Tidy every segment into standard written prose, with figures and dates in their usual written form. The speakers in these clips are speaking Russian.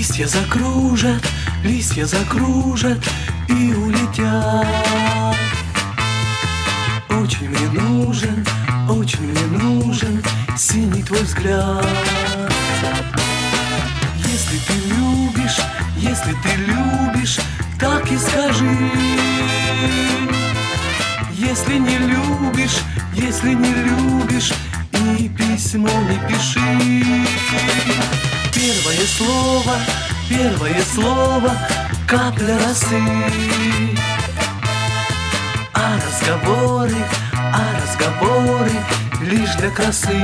листья закружат и улетят. Очень мне нужен синий твой взгляд. Если ты любишь, так и скажи. Если не любишь, и письмо не пиши. Первое слово, капля росы. А разговоры лишь для красы.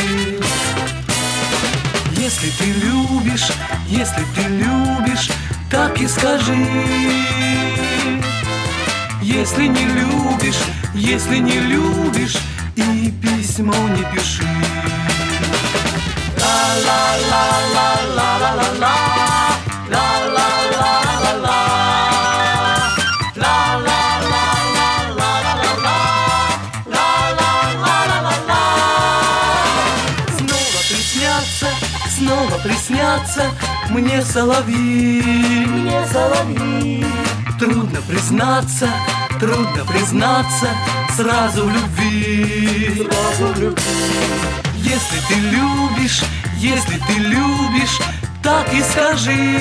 Если ты любишь, так и скажи. Если не любишь, и письмо не пиши. Ла-ла-ла-ла-ла-ла-ла-ла. Снова приснятся мне соловьи. Трудно признаться сразу в любви. Если ты любишь, так и скажи.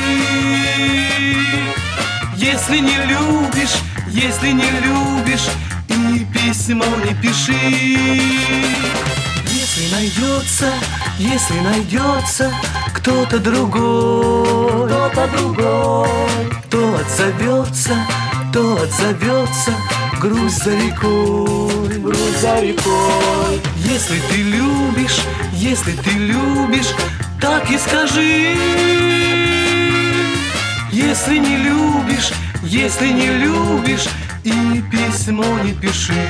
Если не любишь, и письмо не пиши. Если найдется кто-то другой, то отзовется грусть за рекой. Если ты любишь, так и скажи. Если не любишь, и письмо не пиши.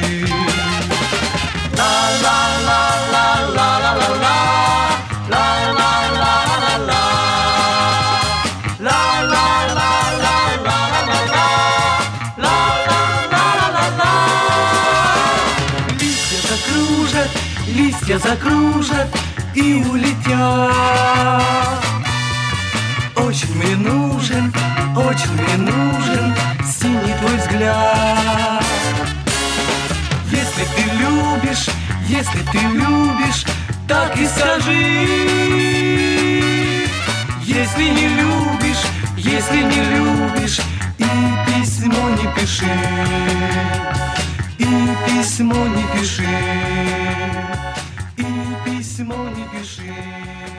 Листья закружат и улетят. Очень мне нужен синий твой взгляд. Если ты любишь, так и скажи. Если не любишь, и письмо не пиши. И письмо не пиши.